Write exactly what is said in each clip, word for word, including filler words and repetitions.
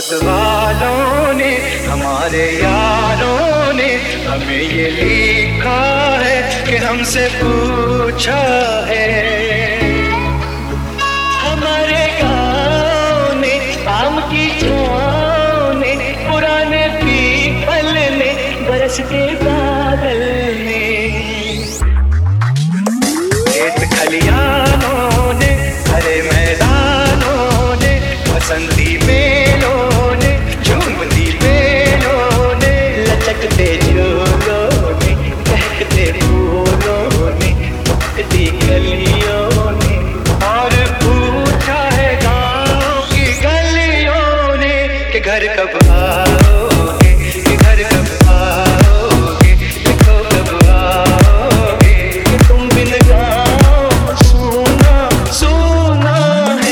वक्त वालों ने, हमारे यारों ने हमें ये लिखा है कि हमसे पूछा है। हमारे गाँव ने, आम की छाँव ने, पुराने पीपल ने, बरसते बादल ने, खेत खलियानों ने, हरे मैदानों ने, बसंती मेलों ने, झूमती बेलों ने, लचकते झूलों ने, बहकते फूलों ने, बहकती गलियों ने, और पूछा है गाँव की गलियों ने कि घर कब आओगे, कि घर कब आओगे, देखो कब आओगे, कि तुम बिन गाँव सूना सूना है।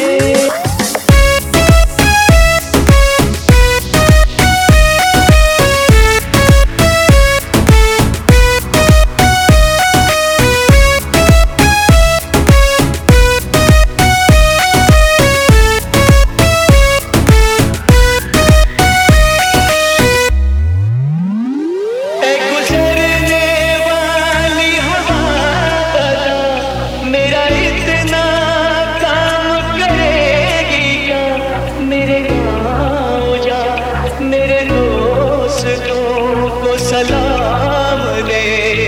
मेरे दोस्तों को सलाम दे,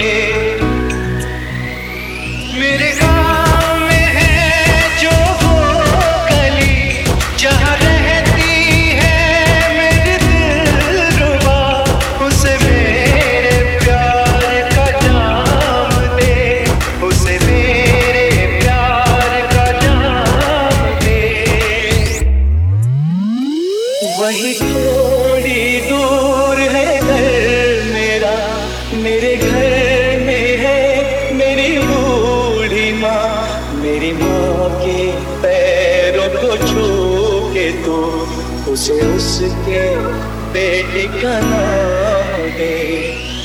मेरे गाँव में है जो वो गली जहाँ रहती है मेरी दिलरुबा, उसे मेरे प्यार का जाम दे, उसे मेरे प्यार का जाम दे। वही थोड़ी दूर है घर मेरा, मेरे घर में है मेरी बूढ़ी माँ, मेरी माँ के पैरों को छू के तो उसे उसके बेटे का नाम दे।